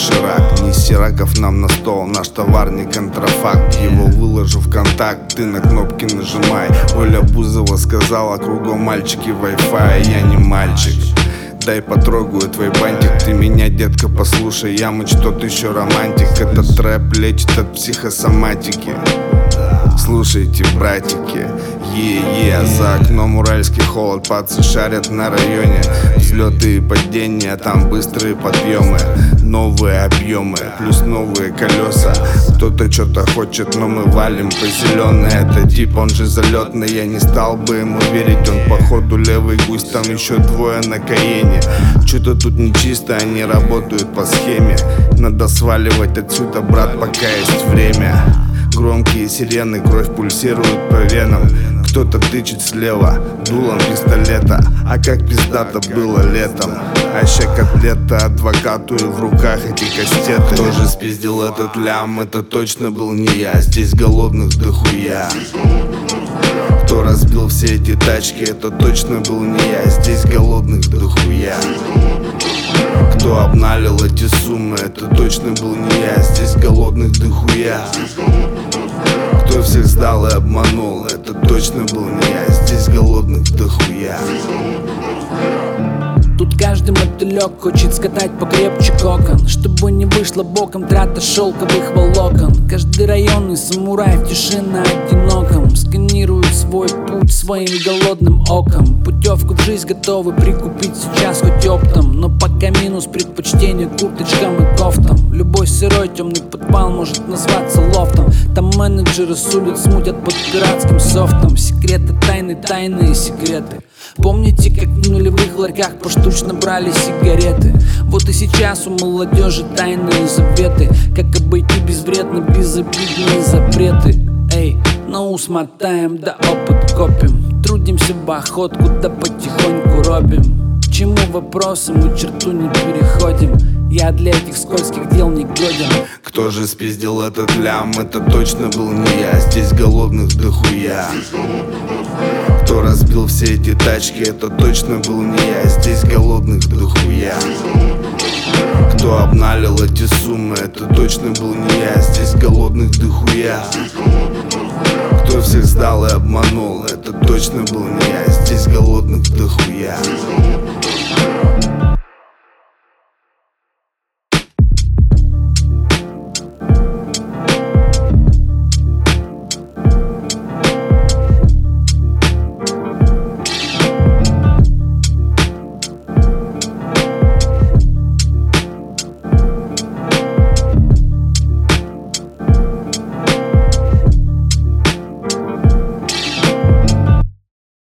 доширак. Неси раков нам на стол, наш товар не контрафакт. Его выложу в контакт, ты на кнопки нажимай. Оля Бузова сказала, кругом мальчики Wi-Fi. Я не мальчик, дай потрогаю твой бантик. Ты меня, детка, послушай, Ямыч тот еще романтик. Этот трэп лечит от психосоматики. Слушайте, братики, за окном уральский холод, пацы шарят на районе. Взлеты и падения, там быстрые подъемы, новые объемы, плюс новые колеса. Кто-то что-то хочет, но мы валим по зеленой. Это тип, он же залетный, я не стал бы ему верить. Он походу левый гусь, там еще двое на Каене. Что-то тут нечисто, они работают по схеме. Надо сваливать отсюда, брат, пока есть время. Громкие сирены, кровь пульсирует по венам. Кто-то тычет слева дулом пистолета. А как пиздато было летом. А ща котлета, адвокату и в руках эти кастеты. Кто же спиздил этот лям, это точно был не я. Здесь голодных дохуя. Кто разбил все эти тачки, это точно был не я. Здесь голодных дохуя. Кто обналил эти суммы, это точно был не я. Здесь голодных дохуя. Кто всех сдал и обманул, это точно был не я. Здесь голодных дохуя. Тут каждый мотылек хочет скатать покрепче кокон, чтобы не вышло боком трата шелковых волокон. Каждый районный самурай в тиши на одиноком сканирует свой путь своим голодным оком. Путевку в жизнь готовы прикупить сейчас хоть оптом, но пока минус предпочтение курточкам и кофтам. Любой сырой темный подвал может назваться лофтом. Там менеджеры с улиц смутят под пиратским софтом. Секреты тайны, тайные секреты. Помните, как в нулевых ларьках поштучно брали сигареты? Вот и сейчас у молодежи тайные заветы. Как обойти безвредно безобидные запреты. Эй, на ус мотаем, да опыт копим. Трудимся в охотку, да потихоньку робим. К чему вопросы, мы черту не переходим. Я для этих скользких дел не годен. Кто же спиздил этот лям, это точно был не я. Здесь голодных дохуя. Кто разбил все эти тачки, это точно был не я. Здесь голодных дохуя. Кто обналил эти суммы, это точно был не я. Здесь голодных дохуя. Кто всех сдал и обманул, это точно был не я. Здесь голодных дохуя.